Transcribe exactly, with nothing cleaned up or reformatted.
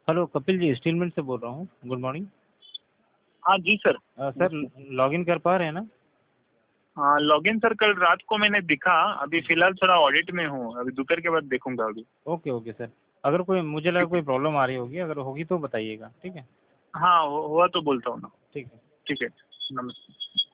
Hello Kapil ji, steel mill से बोल रहा हूँ। Good morning. हाँ जी सर। अ, सर लॉगिन कर पा रहे हैं ना? हाँ लॉगिन सर कल रात को मैंने दिखा, अभी फिलहाल थोड़ा ऑडिट में हूँ, अभी दोपहर के बाद देखूंगा अभी। ओके ओके सर, अगर कोई मुझे लगा ठीक है। कोई प्रॉब्लम आ रही होगी, अगर होगी तो बताइएगा, ठीक है? हाँ हु- हुआ तो बोलता हूँ ना। ठीक है। ठीक है, नमस्ते।